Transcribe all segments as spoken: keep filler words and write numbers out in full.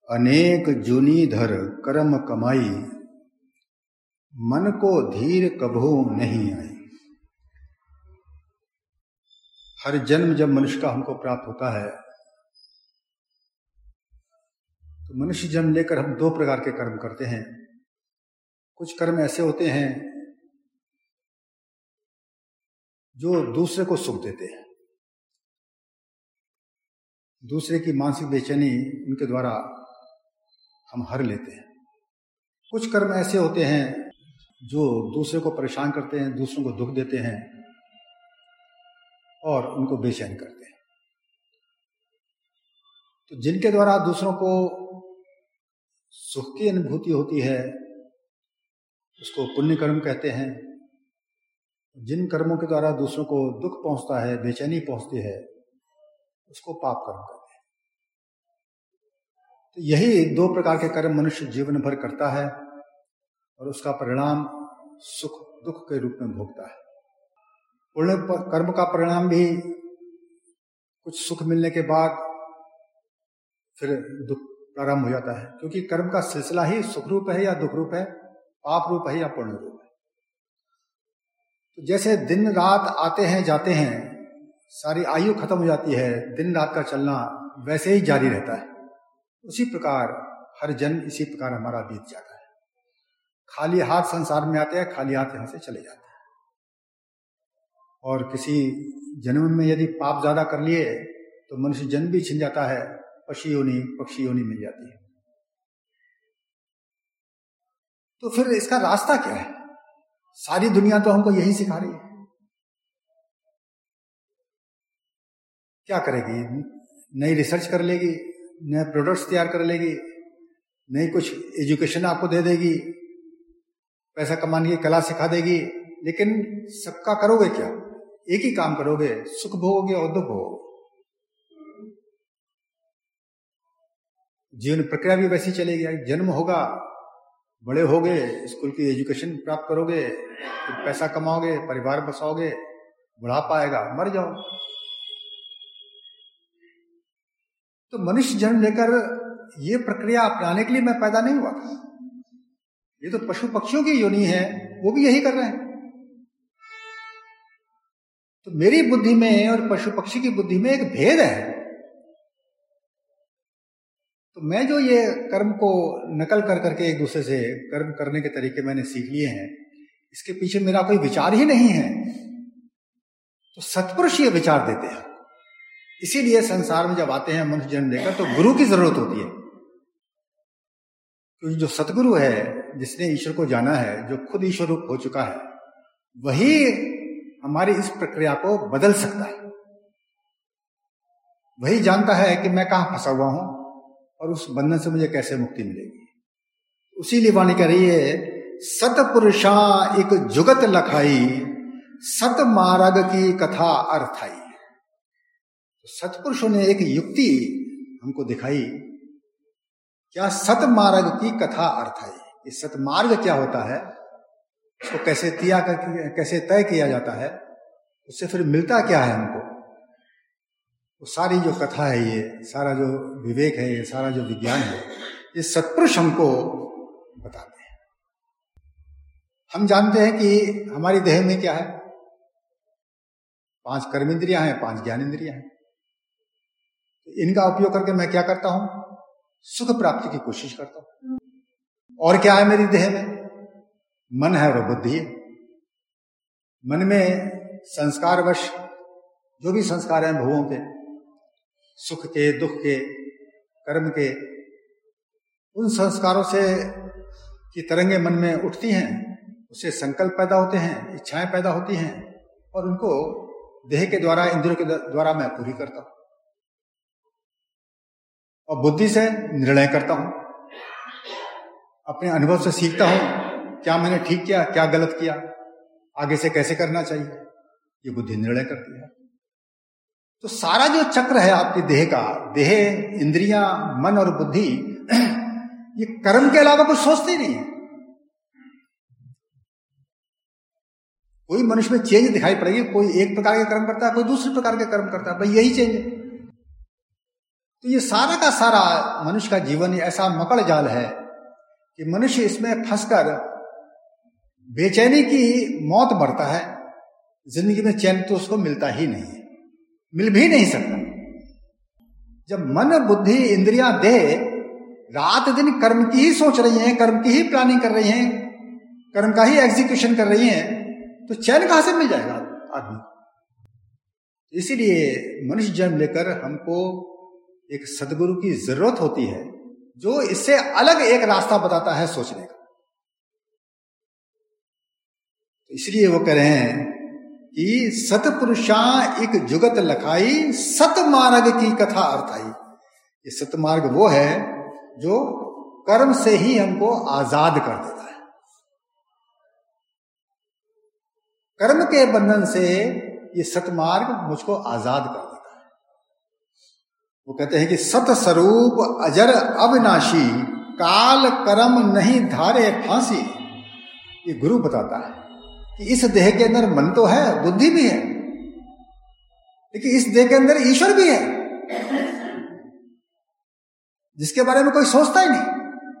अनेक जूनी धर कर्म कमाई, मन को धीर कभू नहीं आई। हर जन्म जब मनुष्य का हमको प्राप्त होता है तो मनुष्य जन्म लेकर हम दो प्रकार के कर्म करते हैं। कुछ कर्म ऐसे होते हैं जो दूसरे को सुख देते हैं, दूसरे की मानसिक बेचैनी उनके द्वारा हम हर लेते हैं। कुछ कर्म ऐसे होते हैं जो दूसरे को परेशान करते हैं, दूसरों को दुख देते हैं और उनको बेचैन करते हैं। तो जिनके द्वारा दूसरों को सुख की अनुभूति होती है उसको पुण्य कर्म कहते हैं। जिन कर्मों के द्वारा दूसरों को दुख पहुंचता है, बेचैनी पहुंचती है, उसको पाप कर्म कहते हैं। तो यही दो प्रकार के कर्म मनुष्य जीवन भर करता है और उसका परिणाम सुख दुख के रूप में भोगता है। पुण्य कर्म का परिणाम भी कुछ सुख मिलने के बाद फिर दुख प्रारंभ हो जाता है, क्योंकि कर्म का सिलसिला ही सुख रूप है या दुख रूप है, पाप रूप है या पुण्य रूप है। तो जैसे दिन रात आते हैं जाते हैं, सारी आयु खत्म हो जाती है, दिन रात का चलना वैसे ही जारी रहता है। उसी प्रकार हर जन्म इसी प्रकार हमारा बीत जाता है। खाली हाथ संसार में आते हैं, खाली हाथ यहां से चले जाते हैं। और किसी जन्म में यदि पाप ज्यादा कर लिए तो मनुष्य जन्म भी छिन जाता है, पशु योनि पक्षी योनि मिल जाती है। तो फिर इसका रास्ता क्या है? सारी दुनिया तो हमको यही सिखा रही है। क्या करेगी? नई रिसर्च कर लेगी, नए प्रोडक्ट्स तैयार कर लेगी, नई कुछ एजुकेशन आपको दे देगी, पैसा कमाने की कला सिखा देगी, लेकिन सबका करोगे क्या? एक ही काम करोगे, सुख भोगोगे और दुख भोगोगे। जीवन प्रक्रिया भी वैसी चलेगी। जन्म होगा, बड़े होगे, स्कूल की एजुकेशन प्राप्त करोगे, फिर पैसा कमाओगे, परिवार बसाओगे, बुढ़ापा आएगा, मर जाओ। तो मनुष्य जन्म लेकर ये प्रक्रिया अपनाने के लिए मैं पैदा नहीं हुआ था। ये तो पशु पक्षियों की योनि है, वो भी यही कर रहे हैं। तो मेरी बुद्धि में और पशु पक्षी की बुद्धि में एक भेद है। तो मैं जो ये कर्म को नकल कर करके एक दूसरे से कर्म करने के तरीके मैंने सीख लिए हैं, इसके पीछे मेरा कोई विचार ही नहीं है। तो सत्पुरुष ये विचार देते हैं। इसीलिए संसार में जब आते हैं मनुष्य जन्म लेकर तो गुरु की जरूरत होती है, क्योंकि जो सतगुरु है, जिसने ईश्वर को जाना है, जो खुद ईश्वर रूप हो चुका है, वही हमारी इस प्रक्रिया को बदल सकता है। वही जानता है कि मैं कहां फंसा हुआ हूं और उस बंधन से मुझे कैसे मुक्ति मिलेगी। उसीलिए वाणी कह रही है, सतपुरुषा एक जुगत लखाई, सत मार्ग की कथा अर्थाई। तो सतपुरुषों ने एक युक्ति हमको दिखाई। क्या? सत मार्ग की कथा अर्थाई। ये सतमार्ग क्या होता है, उसको कैसे तिया कर कैसे तय किया जाता है, उससे फिर मिलता क्या है हमको, वो सारी जो कथा है, ये सारा जो विवेक है, ये सारा जो विज्ञान है, ये सत्पुरुष हमको बताते हैं। हम जानते हैं कि हमारी देह में क्या है, पांच कर्मेंद्रियां हैं, पांच ज्ञानेंद्रियां हैं। तो इनका उपयोग करके मैं क्या करता हूं? सुख प्राप्ति की कोशिश करता हूं। और क्या है मेरी देह में? मन है और बुद्धि है। मन में संस्कारवश जो भी संस्कार हैं भवों के, सुख के, दुख के, कर्म के, उन संस्कारों से की तरंगे मन में उठती हैं, उससे संकल्प पैदा होते हैं, इच्छाएं पैदा होती हैं, और उनको देह के द्वारा, इंद्रियों के द्वारा मैं पूरी करता हूं। और बुद्धि से निर्णय करता हूं, अपने अनुभव से सीखता हूं, क्या मैंने ठीक किया, क्या गलत किया, आगे से कैसे करना चाहिए, ये बुद्धि निर्णय करती है। तो सारा जो चक्र है आपकी देह का, देह, इंद्रियां, मन और बुद्धि, ये कर्म के अलावा कुछ सोचते नहीं है। कोई मनुष्य में चेंज दिखाई पड़ेगी, कोई एक प्रकार के कर्म करता है, कोई दूसरे प्रकार के कर्म करता है, भाई यही चेंज है। तो ये सारा का सारा मनुष्य का जीवन ऐसा मकड़ जाल है कि मनुष्य इसमें फंसकर बेचैनी की मौत मरता है। जिंदगी में चैन तो उसको मिलता ही नहीं है, मिल भी नहीं सकता। जब मन बुद्धि इंद्रियां देह रात दिन कर्म की ही सोच रही हैं, कर्म की ही प्लानिंग कर रही हैं, कर्म का ही एग्जीक्यूशन कर रही हैं, तो चैन कहां से मिल जाएगा आदमी। इसीलिए मनुष्य जन्म लेकर हमको एक सदगुरु की जरूरत होती है जो इससे अलग एक रास्ता बताता है सोचने का। तो इसलिए वो कह रहे हैं कि सतपुरुषा एक जुगत लखाई, सत मार्ग की कथा अर्थाई। ये सत मार्ग वो है जो कर्म से ही हमको आजाद कर देता है। कर्म के बंधन से ये सतमार्ग मुझको आजाद कर देता है। वो कहते हैं कि सत स्वरूप अजर अविनाशी, काल कर्म नहीं धारे फांसी। ये गुरु बताता है कि इस देह के अंदर मन तो है, बुद्धि भी है, लेकिन इस देह के अंदर ईश्वर भी है जिसके बारे में कोई सोचता ही नहीं।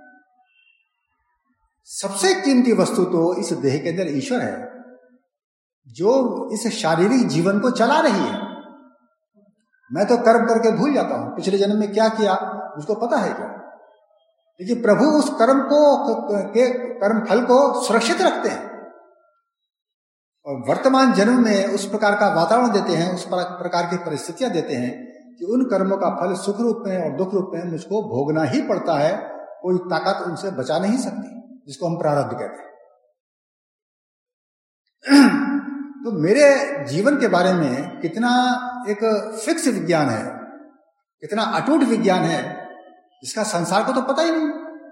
सबसे कीमती वस्तु तो इस देह के अंदर ईश्वर है जो इस शारीरिक जीवन को चला रही है। मैं तो कर्म करके भूल जाता हूं पिछले जन्म में क्या किया, मुझको पता है क्या, लेकिन प्रभु उस कर्म को के कर्म फल को सुरक्षित रखते हैं और वर्तमान जन्म में उस प्रकार का वातावरण देते हैं, उस प्रकार की परिस्थितियां देते हैं कि उन कर्मों का फल सुख रूप में और दुख रूप में मुझको भोगना ही पड़ता है। कोई ताकत उनसे बचा नहीं सकती, जिसको हम प्रारब्ध कहते हैं। तो मेरे जीवन के बारे में कितना एक फिक्स विज्ञान है, कितना अटूट विज्ञान है, जिसका संसार को तो पता ही नहीं।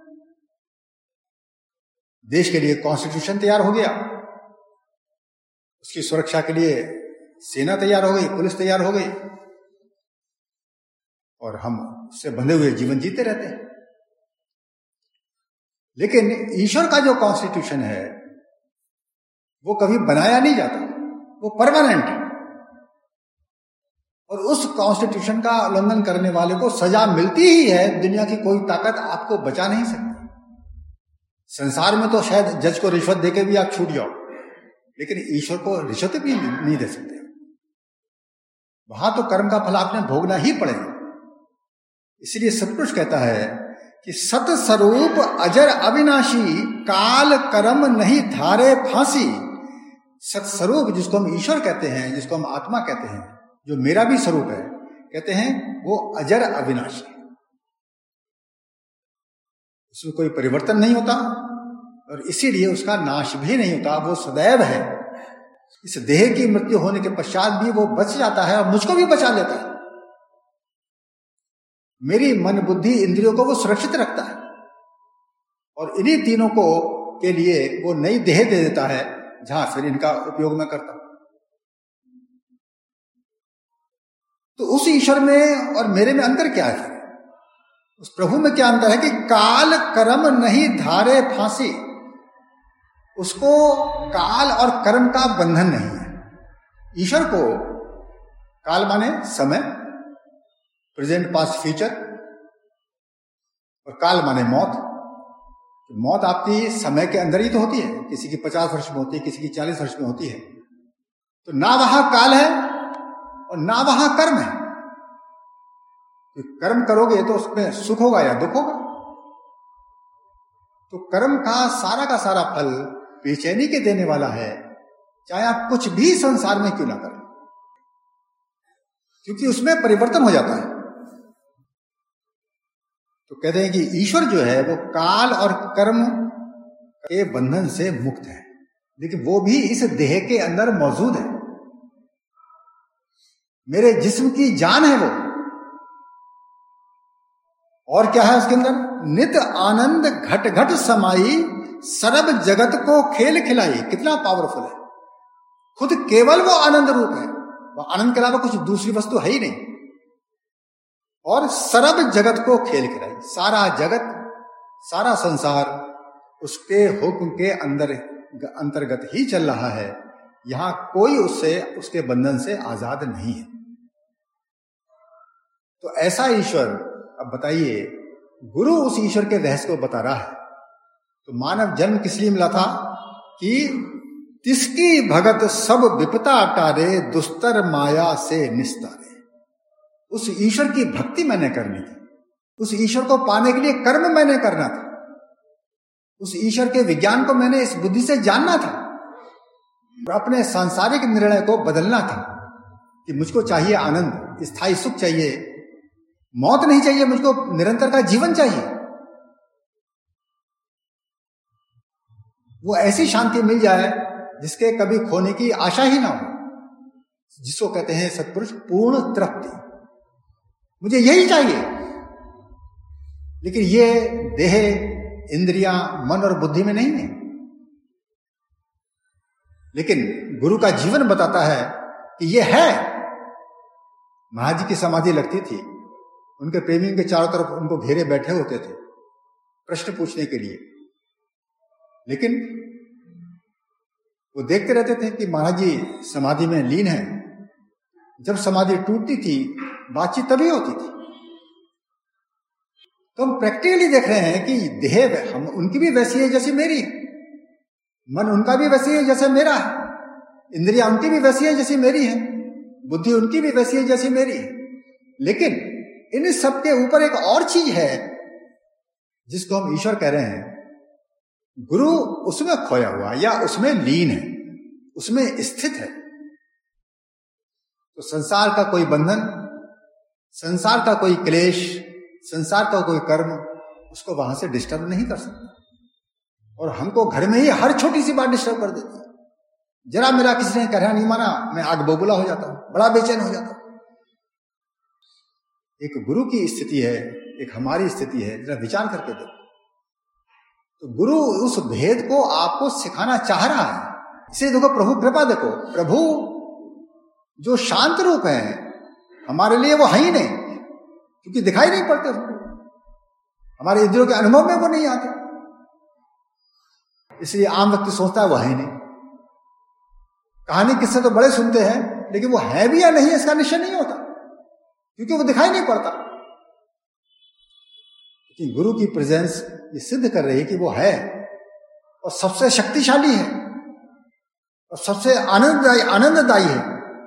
देश के लिए कॉन्स्टिट्यूशन तैयार हो गया, उसकी सुरक्षा के लिए सेना तैयार हो गई, पुलिस तैयार हो गई, और हम उससे बंधे हुए जीवन जीते रहते हैं। लेकिन ईश्वर का जो कॉन्स्टिट्यूशन है वो कभी बनाया नहीं जाता, वो परमानेंट है। और उस कॉन्स्टिट्यूशन का उल्लंघन करने वाले को सजा मिलती ही है। दुनिया की कोई ताकत आपको बचा नहीं सकती। संसार में तो शायद जज को रिश्वत देके भी आप छूट जाओ, लेकिन ईश्वर को रिश्वत भी नहीं दे सकते। वहां तो कर्म का फल आपने भोगना ही पड़ेगा। इसलिए सतपुरुष कहता है कि सत स्वरूप अजर अविनाशी, काल कर्म नहीं धारे फांसी। सत्स्वरूप जिसको हम ईश्वर कहते हैं, जिसको हम आत्मा कहते हैं, जो मेरा भी स्वरूप है, कहते हैं वो अजर अविनाशी, उसमें कोई परिवर्तन नहीं होता और इसीलिए उसका नाश भी नहीं होता, वो सदैव है। इस देह की मृत्यु होने के पश्चात भी वो बच जाता है और मुझको भी बचा लेता है। मेरी मन बुद्धि इंद्रियों को वो सुरक्षित रखता है और इन्हीं तीनों को के लिए वो नई देह दे देता है जहां फिर इनका उपयोग मैं करता हूं। तो उस ईश्वर में और मेरे में अंतर क्या है? उस प्रभु में क्या अंतर है कि काल कर्म नहीं धारे फांसी। उसको काल और कर्म का बंधन नहीं है। ईश्वर को काल माने समय, प्रेजेंट पास्ट फ्यूचर, और काल माने मौत। मौत आपकी समय के अंदर ही तो होती है। किसी की पचास वर्ष में होती है, किसी की चालीस वर्ष में होती है। तो ना वहां काल है और ना वहां कर्म है। तो कर्म करोगे तो उसमें सुख होगा या दुख होगा। तो कर्म का सारा का सारा फल बेचैनी के देने वाला है, चाहे आप कुछ भी संसार में क्यों ना करें, क्योंकि उसमें परिवर्तन हो जाता है। तो कहते हैं कि ईश्वर जो है वो काल और कर्म के बंधन से मुक्त है, लेकिन वो भी इस देह के अंदर मौजूद है। मेरे जिस्म की जान है वो, और क्या है उसके अंदर? नित आनंद घट घट समाई, सरब जगत को खेल खिलाई। कितना पावरफुल है। खुद केवल वो आनंद रूप है, वो आनंद के अलावा कुछ दूसरी वस्तु है ही नहीं। और सरब जगत को खेल खिलाई। सारा जगत, सारा संसार उसके हुक्म के अंदर अंतर्गत ही चल रहा है। यहां कोई उससे, उसके बंधन से आजाद नहीं है। तो ऐसा ईश्वर अब बताइए, गुरु उस ईश्वर के रहस्य को बता रहा है, तो मानव जन्म किस लिए मिला था? कि तिसकी भगत सब विपता टारे, दुस्तर माया से निस्तारे। उस ईश्वर की भक्ति मैंने करनी थी, उस ईश्वर को पाने के लिए कर्म मैंने करना था, उस ईश्वर के विज्ञान को मैंने इस बुद्धि से जानना था और अपने सांसारिक निर्णय को बदलना था कि मुझको चाहिए आनंद, स्थायी सुख चाहिए, मौत नहीं चाहिए, मुझको निरंतर का जीवन चाहिए। वो ऐसी शांति मिल जाए जिसके कभी खोने की आशा ही ना हो, जिसको कहते हैं सत्पुरुष पूर्ण तृप्ति। मुझे यही चाहिए। लेकिन ये देह, इंद्रियां, मन और बुद्धि में नहीं है। लेकिन गुरु का जीवन बताता है कि ये है। महाराज जी की समाधि लगती थी, उनके प्रेमियों के चारों तरफ उनको घेरे बैठे होते थे प्रश्न पूछने के लिए, लेकिन वो देखते रहते थे कि महाराज जी समाधि में लीन है। जब समाधि टूटती थी, बातचीत तभी होती थी। तो हम प्रैक्टिकली देख रहे हैं कि देह हम उनकी भी वैसी है जैसी मेरी है, मन उनका भी वैसी है जैसे मेरा है, इंद्रियां उनकी भी वैसी है जैसी मेरी है, बुद्धि उनकी भी वैसी है जैसी मेरी है। लेकिन इन सब के ऊपर एक और चीज है जिसको हम ईश्वर कह रहे हैं। गुरु उसमें खोया हुआ या उसमें लीन है, उसमें स्थित है। तो संसार का कोई बंधन, संसार का कोई क्लेश, संसार का कोई कर्म उसको वहां से डिस्टर्ब नहीं कर सकता। और हमको घर में ही हर छोटी सी बात डिस्टर्ब कर देती है। जरा मेरा किसी ने कहना नहीं माना, मैं आग बबूला हो जाता हूं, बड़ा बेचैन हो जाता हूं। एक गुरु की स्थिति है, एक हमारी स्थिति है, जरा विचार करके देखो। तो गुरु उस भेद को आपको सिखाना चाह रहा है। इसे देखो, प्रभु कृपा देखो, प्रभु जो शांत रूप है हमारे लिए वो है ही नहीं, क्योंकि दिखाई नहीं पड़ते, हमारे इंद्रियों के अनुभव में वो नहीं आते, इसलिए आम व्यक्ति सोचता है वो है ही नहीं। कहानी किस्से तो बड़े सुनते हैं, लेकिन वो है भी या नहीं इसका निश्चय नहीं होता, क्योंकि वो दिखाई नहीं पड़ता। लेकिन गुरु की प्रेजेंस ये सिद्ध कर रही है कि वो है और सबसे शक्तिशाली है और सबसे आनंददायी आनंददायी है।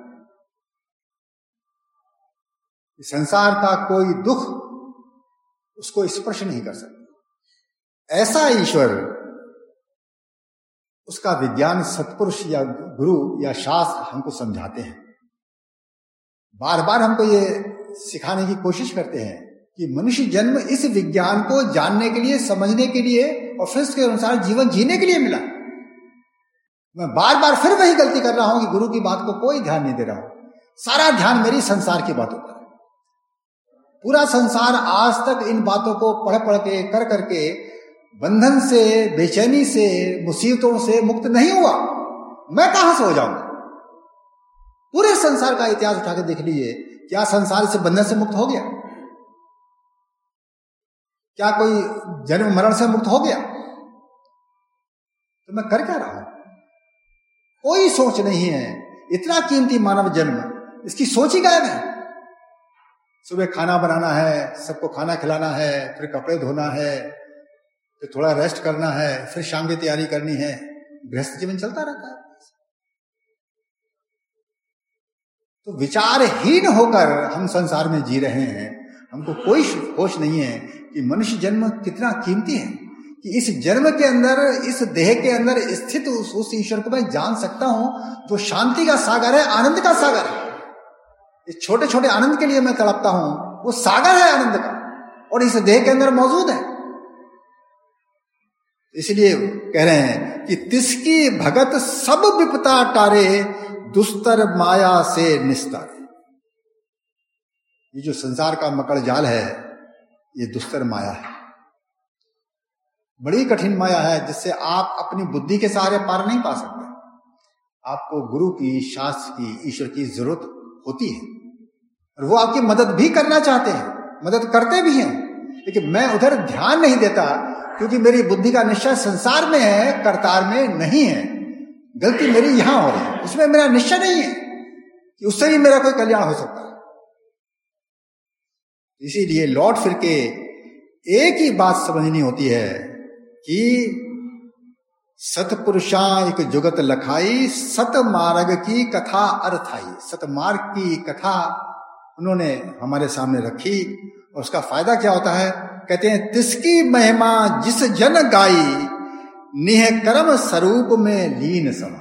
संसार का कोई दुख उसको स्पर्श नहीं कर सकता। ऐसा ईश्वर, उसका विज्ञान सत्पुरुष या गुरु या शास्त्र हमको समझाते हैं। बार बार हमको ये सिखाने की कोशिश करते हैं कि मनुष्य जन्म इस विज्ञान को जानने के लिए, समझने के लिए और फिर उसके अनुसार जीवन जीने के लिए मिला। मैं बार बार फिर वही गलती कर रहा हूं कि गुरु की बात को कोई ध्यान नहीं दे रहा हूं। सारा ध्यान मेरी संसार की बातों पर है। पूरा संसार आज तक इन बातों को पढ़ पढ़ के, कर करके बंधन से, बेचैनी से, मुसीबतों से मुक्त नहीं हुआ। मैं कहां से हो जाऊंगा? पूरे संसार का इतिहास उठा के देख लीजिए, क्या संसार से बंधन से मुक्त हो गया? क्या कोई जन्म मरण से मुक्त हो गया? तो मैं कर क्या रहा हूं? कोई सोच नहीं है। इतना कीमती मानव जन्म, इसकी सोच ही गायब है। सुबह खाना बनाना है, सबको खाना खिलाना है, फिर कपड़े धोना है, फिर थोड़ा रेस्ट करना है, फिर शाम की तैयारी करनी है। गृहस्थ जीवन चलता रहता है। तो विचारहीन होकर हम संसार में जी रहे हैं। हमको कोई होश नहीं है कि मनुष्य जन्म कितना कीमती है, कि इस जन्म के अंदर, इस देह के अंदर स्थित उस, उस ईश्वर को मैं जान सकता हूं जो शांति का सागर है, आनंद का सागर है। इस छोटे छोटे आनंद के लिए मैं तड़पता हूं, वो सागर है आनंद का, और इस देह के अंदर मौजूद है। इसलिए कह रहे हैं कि तिसकी भगत सब विपता टारे, दुस्तर माया से निस्तारे। ये जो संसार का मकड़ जाल है, ये दुस्तर माया है, बड़ी कठिन माया है, जिससे आप अपनी बुद्धि के सहारे पार नहीं पा सकते। आपको गुरु की, शास्त्र की, ईश्वर की जरूरत होती है, और वो आपकी मदद भी करना चाहते हैं, मदद करते भी हैं। लेकिन मैं उधर ध्यान नहीं देता, क्योंकि मेरी बुद्धि का निश्चय संसार में है, करतार में नहीं है। गलती मेरी यहां हो रही है, उसमें मेरा निश्चय नहीं है कि उससे भी मेरा कोई कल्याण हो सकता है। इसीलिए लौट फिर के एक ही बात समझनी होती है कि सतपुरुषा एक जुगत लखाई, सत मार्ग की कथा अर्थाई। सतमार्ग की कथा उन्होंने हमारे सामने रखी और उसका फायदा क्या होता है? कहते हैं तिसकी महिमा जिस जन गाई, निह कर्म स्वरूप में लीन समाई।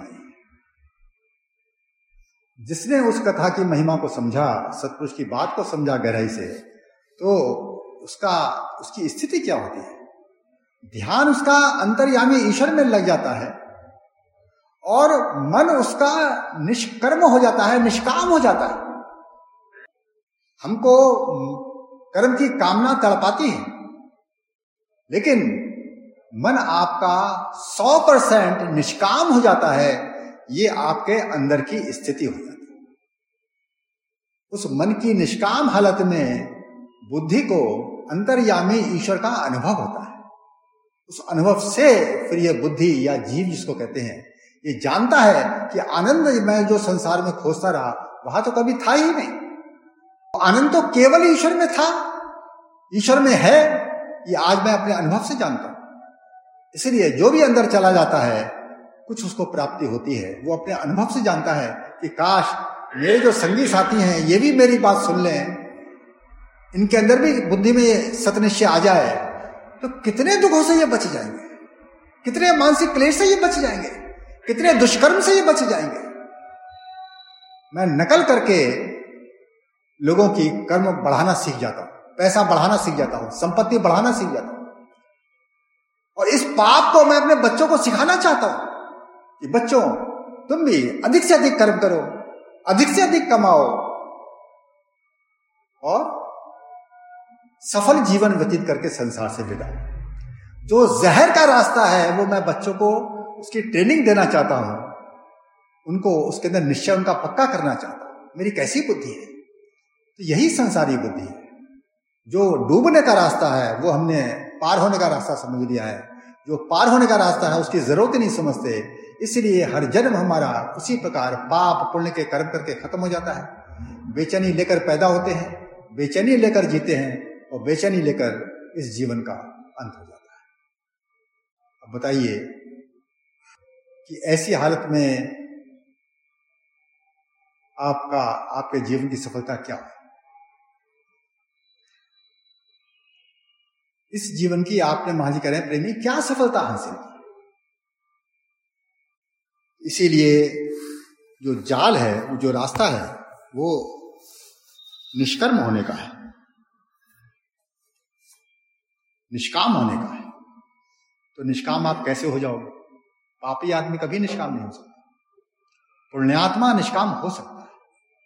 जिसने उस कथा की महिमा को समझा, सतपुरुष की बात को समझा गहराई से, तो उसका उसकी स्थिति क्या होती है? ध्यान उसका अंतर्यामी ईश्वर में लग जाता है और मन उसका निष्कर्म हो जाता है, निष्काम हो जाता है। हमको कर्म की कामना तड़पाती है, लेकिन मन आपका सौ परसेंट निष्काम हो जाता है। ये आपके अंदर की स्थिति हो जाती है। उस मन की निष्काम हालत में बुद्धि को अंतर्यामी ईश्वर का अनुभव होता है। उस अनुभव से फिर ये बुद्धि या जीव जिसको कहते हैं, ये जानता है कि आनंद मैं जो संसार में खोजता रहा वहां तो कभी था ही नहीं। आनंद तो केवल ईश्वर में था, ईश्वर में है, ये आज मैं अपने अनुभव से जानता हूं। इसलिए जो भी अंदर चला जाता है कुछ उसको प्राप्ति होती है। वो अपने अनुभव से जानता है कि काश मेरे जो संगी साथी हैं ये भी मेरी बात सुन लें, इनके अंदर भी बुद्धि में सतनिश्चय आ जाए तो कितने दुखों से ये बच जाएंगे, कितने मानसिक क्लेश से ये बच जाएंगे, कितने दुष्कर्म से ये बच जाएंगे। मैं नकल करके लोगों की कर्म बढ़ाना सीख जाता हूं, पैसा बढ़ाना सीख जाता हूं, संपत्ति बढ़ाना सीख जाता हूं, और इस पाप को मैं अपने बच्चों को सिखाना चाहता हूं कि बच्चों तुम भी अधिक से अधिक कर्म करो, अधिक से अधिक कमाओ और सफल जीवन व्यतीत करके संसार से विदा। जो जहर का रास्ता है वो मैं बच्चों को उसकी ट्रेनिंग देना चाहता हूं, उनको उसके अंदर निश्चय उनका पक्का करना चाहता हूं। मेरी कैसी बुद्धि है? तो यही संसारी बुद्धि है। जो डूबने का रास्ता है वो हमने पार होने का रास्ता समझ लिया है, जो पार होने का रास्ता है उसकी जरूरत ही नहीं समझते। इसलिए हर जन्म हमारा उसी प्रकार पाप पुण्य के कर्म करके खत्म हो जाता है। बेचैनी लेकर पैदा होते हैं, बेचैनी लेकर जीते हैं और बेचैनी लेकर इस जीवन का अंत हो जाता है। अब बताइए कि ऐसी हालत में आपका आपके जीवन की सफलता क्या है? इस जीवन की आपने महाजी कह रहे हैं प्रेमी क्या सफलता हासिल की? इसीलिए जो जाल है, वो जो रास्ता है वो निष्कर्म होने का है, निष्काम होने का है। तो निष्काम आप कैसे हो जाओगे? पापी आदमी कभी निष्काम नहीं हो सकता, पुण्यात्मा निष्काम हो सकता है।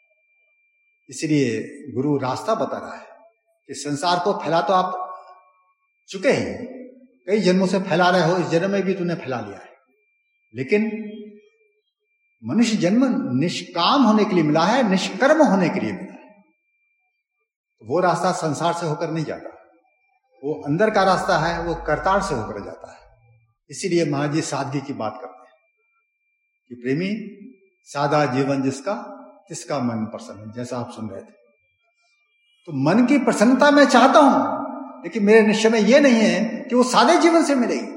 इसलिए गुरु रास्ता बता रहा है कि संसार को फैला तो आप चुके ही, कई जन्मों से फैला रहे हो, इस जन्म में भी तूने फैला लिया है, लेकिन मनुष्य जन्म निष्काम होने के लिए मिला है, निष्कर्म होने के लिए मिला है। वो रास्ता संसार से होकर नहीं जाता, वो अंदर का रास्ता है, वो करतार से होकर जाता है। इसीलिए महाराज जी सादगी की बात करते हैं कि प्रेमी सादा जीवन जिसका तिसका मन प्रसन्न, जैसा आप सुन रहे थे। तो मन की प्रसन्नता मैं चाहता हूं, लेकिन मेरे निश्चय में यह नहीं है कि वो सादे जीवन से मिलेगी।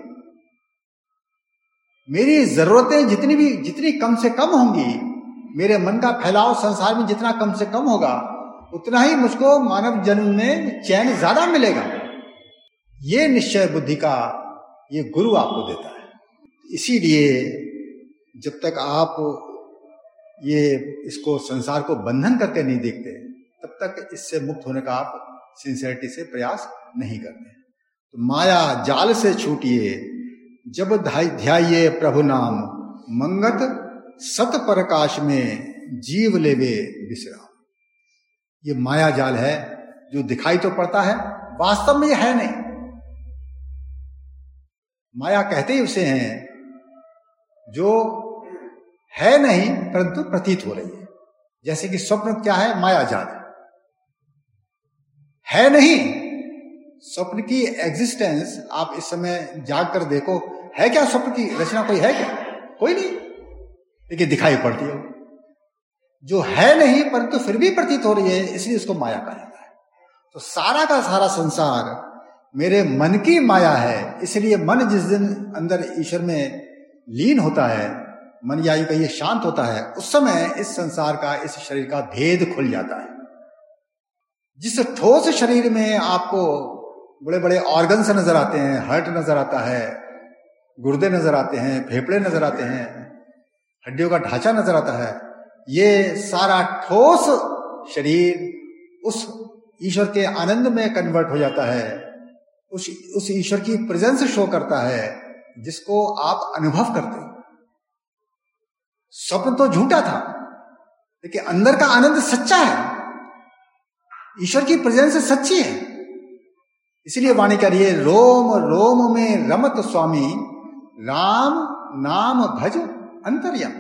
मेरी जरूरतें जितनी भी जितनी कम से कम होंगी, मेरे मन का फैलाव संसार में जितना कम से कम होगा, उतना ही मुझको मानव जन्म में चैन ज्यादा मिलेगा। ये निश्चय बुद्धि का ये गुरु आपको देता है। इसीलिए जब तक आप ये इसको संसार को बंधन करके नहीं देखते, तब तक इससे मुक्त होने का आप सिंसियरिटी से प्रयास नहीं करते। तो माया जाल से छूटिए जब ध्याये प्रभु नाम, मंगत सत प्रकाश में जीव लेवे विश्राम। ये माया जाल है जो दिखाई तो पड़ता है, वास्तव में ये है नहीं। माया कहते ही उसे हैं जो है नहीं परंतु प्रतीत हो रही है। जैसे कि स्वप्न क्या है? माया जाल है नहीं। स्वप्न की एग्जिस्टेंस आप इस समय जाग कर देखो, है क्या स्वप्न की रचना? कोई है क्या? कोई नहीं, लेकिन दिखाई पड़ती है। जो है नहीं परंतु फिर भी प्रतीत हो रही है, इसलिए उसको माया कहा जाता है। तो सारा का सारा संसार मेरे मन की माया है। इसलिए मन जिस दिन अंदर ईश्वर में लीन होता है, मन या यूं कहिए शांत होता है, उस समय इस संसार का, इस शरीर का भेद खुल जाता है। जिस ठोस शरीर में आपको बड़े बड़े ऑर्गन्स नजर आते हैं, हार्ट नजर आता है, गुर्दे नजर आते हैं, फेफड़े नजर आते हैं, हड्डियों का ढांचा नजर आता है, ये सारा ठोस शरीर उस ईश्वर के आनंद में कन्वर्ट हो जाता है, उस उस ईश्वर की प्रेजेंस शो करता है जिसको आप अनुभव करते हैं। स्वप्न तो झूठा था, लेकिन अंदर का आनंद सच्चा है, ईश्वर की प्रेजेंस सच्ची है। इसलिए वाणी कह रही है, रोम रोम में रमत स्वामी, राम नाम भज अंतर्यामी।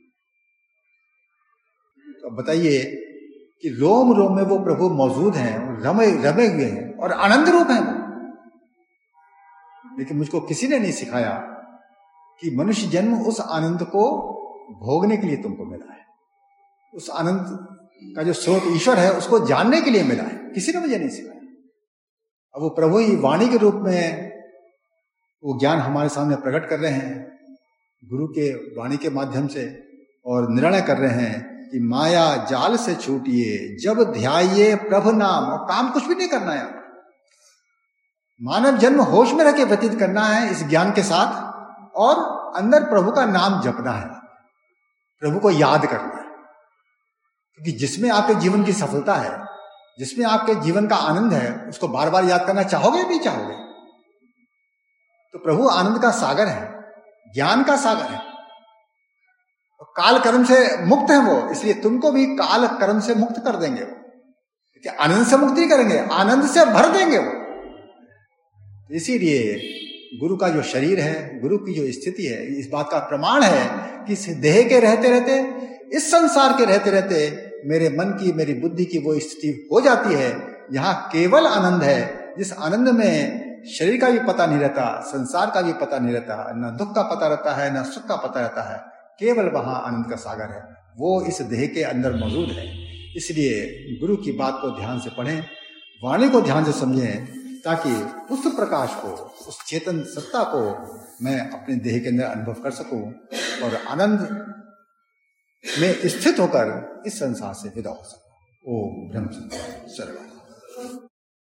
तो बताइए कि रोम रोम में वो प्रभु मौजूद हैं, रमे रमे हुए हैं और आनंद रूप हैं वो। लेकिन मुझको किसी ने नहीं सिखाया कि मनुष्य जन्म उस आनंद को भोगने के लिए तुमको मिला है, उस आनंद का जो स्रोत ईश्वर है उसको जानने के लिए मिला है। किसी ने मुझे नहीं सिखाया। अब वो प्रभु ही वाणी के रूप में वो ज्ञान हमारे सामने प्रकट कर रहे हैं, गुरु के वाणी के माध्यम से, और निर्णय कर रहे हैं कि माया जाल से छूटिए जब ध्याये प्रभु नाम। और काम कुछ भी नहीं करना है, मानव जन्म होश में रह के व्यतीत करना है इस ज्ञान के साथ, और अंदर प्रभु का नाम जपना है, प्रभु को याद करना है। क्योंकि जिसमें आपके जीवन की सफलता है, जिसमें आपके जीवन का आनंद है, उसको बार बार याद करना चाहोगे नहीं चाहोगे? तो प्रभु आनंद का सागर है, ज्ञान का सागर है, काल कर्म से मुक्त है वो। इसलिए तुमको भी काल कर्म से मुक्त कर देंगे वो। देखिए, आनंद से मुक्त नहीं करेंगे, आनंद से भर देंगे वो। इसीलिए गुरु का जो शरीर है, गुरु की जो स्थिति है, इस बात का प्रमाण है कि इस देह के रहते रहते, इस संसार के रहते रहते मेरे मन की, मेरी बुद्धि की वो स्थिति हो जाती है, यहाँ केवल आनंद है, जिस आनंद में शरीर का भी पता नहीं रहता, संसार का भी पता नहीं रहता, न दुख का पता रहता है, न सुख का पता रहता है, केवल वहां आनंद का सागर है, वो इस देह के अंदर मौजूद है। इसलिए गुरु की बात को ध्यान से पढ़ें, वाणी को ध्यान से समझें, ताकि उस प्रकाश को, उस चेतन सत्ता को मैं अपने देह के अंदर अनुभव कर सकूं और आनंद में स्थित होकर इस संसार से विदा हो सकूं। ओम ब्रह्म सर्वम।